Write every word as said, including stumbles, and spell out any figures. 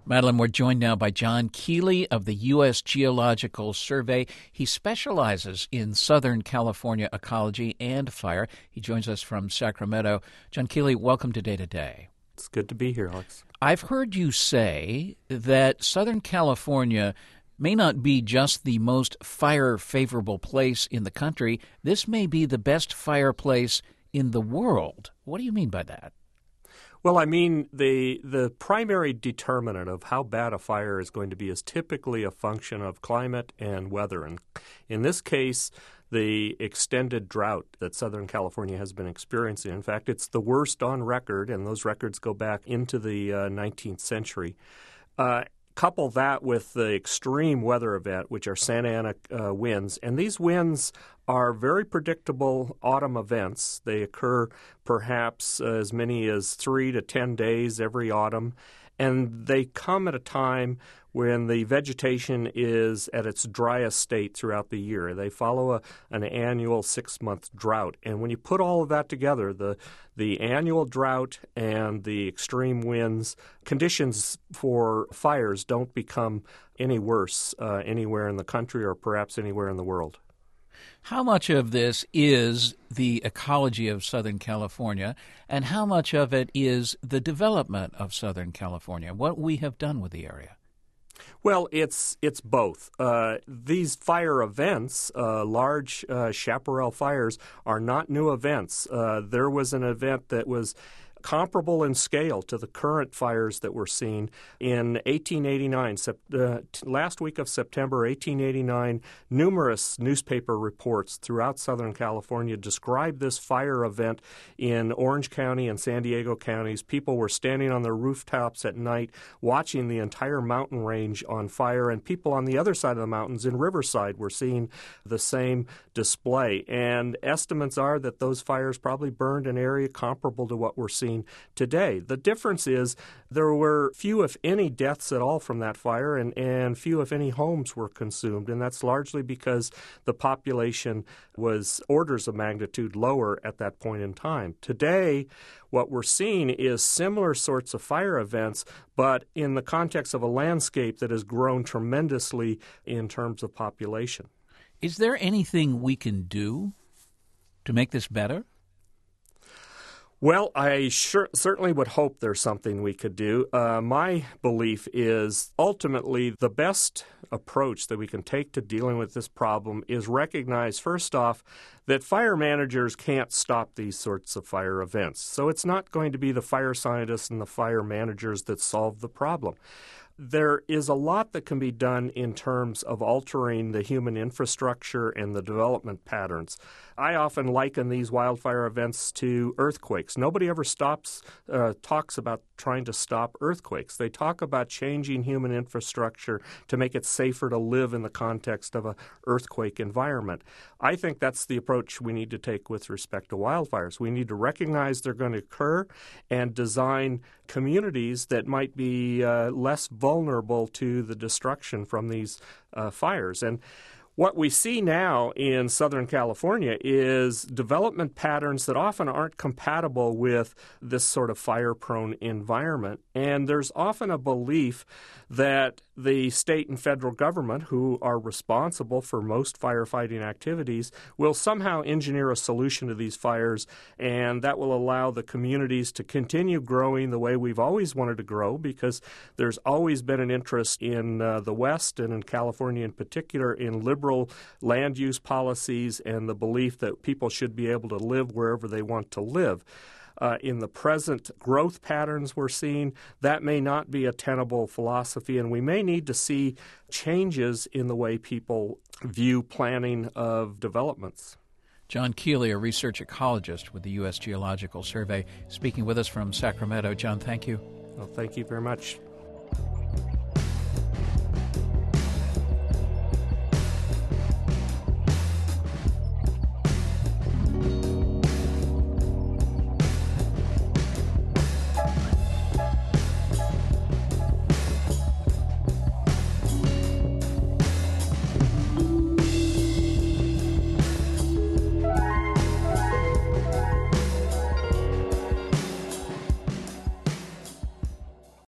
Madeline, we're joined now by John Keeley of the U S Geological Survey. He specializes in Southern California ecology and fire. He joins us from Sacramento. John Keeley, welcome to Day to Day. It's good to be here, Alex. I've heard you say that Southern California may not be just the most fire-favorable place in the country. This may be the best fire place in the world. What do you mean by that? Well, I mean, the the primary determinant of how bad a fire is going to be is typically a function of climate and weather. And in this case, the extended drought that Southern California has been experiencing. In fact, it's the worst on record, and those records go back into the uh, nineteenth century. Uh, Couple that with the extreme weather event, which are Santa Ana uh, winds. And these winds are very predictable autumn events. They occur perhaps as many as three to ten days every autumn. And they come at a time when the vegetation is at its driest state throughout the year. They follow a, an annual six-month drought. And when you put all of that together, the the annual drought and the extreme winds, conditions for fires don't become any worse uh, anywhere in the country or perhaps anywhere in the world. How much of this is the ecology of Southern California, and how much of it is the development of Southern California, what we have done with the area? Well, it's it's both. Uh, these fire events, uh, large uh, chaparral fires, are not new events. Uh, there was an event that was comparable in scale to the current fires that we're seeing in eighteen eighty-nine. Uh, last week of September eighteen eighty-nine, numerous newspaper reports throughout Southern California described this fire event in Orange County and San Diego counties. People were standing on their rooftops at night watching the entire mountain range on fire, and people on the other side of the mountains in Riverside were seeing the same display. And estimates are that those fires probably burned an area comparable to what we're seeing today. The difference is there were few, if any, deaths at all from that fire, and, and few, if any, homes were consumed. And that's largely because the population was orders of magnitude lower at that point in time. Today, what we're seeing is similar sorts of fire events, but in the context of a landscape that has grown tremendously in terms of population. Is there anything we can do to make this better? Well, I sure, certainly would hope there's something we could do. Uh, my belief is ultimately the best approach that we can take to dealing with this problem is recognize, first off, that fire managers can't stop these sorts of fire events. So it's not going to be the fire scientists and the fire managers that solve the problem. There is a lot that can be done in terms of altering the human infrastructure and the development patterns. I often liken these wildfire events to earthquakes. Nobody ever stops, uh, talks about trying to stop earthquakes. They talk about changing human infrastructure to make it safer to live in the context of an earthquake environment. I think that's the approach we need to take with respect to wildfires. We need to recognize they're going to occur and design communities that might be uh, less vulnerable to the destruction from these uh, fires. And what we see now in Southern California is development patterns that often aren't compatible with this sort of fire-prone environment. And there's often a belief that the state and federal government, who are responsible for most firefighting activities, will somehow engineer a solution to these fires, and that will allow the communities to continue growing the way we've always wanted to grow, because there's always been an interest in uh, the West and in California in particular in liberal land use policies and the belief that people should be able to live wherever they want to live. Uh, in the present growth patterns we're seeing, that may not be a tenable philosophy, and we may need to see changes in the way people view planning of developments. John Keeley, a research ecologist with the U S Geological Survey, speaking with us from Sacramento. John, thank you. Well, thank you very much.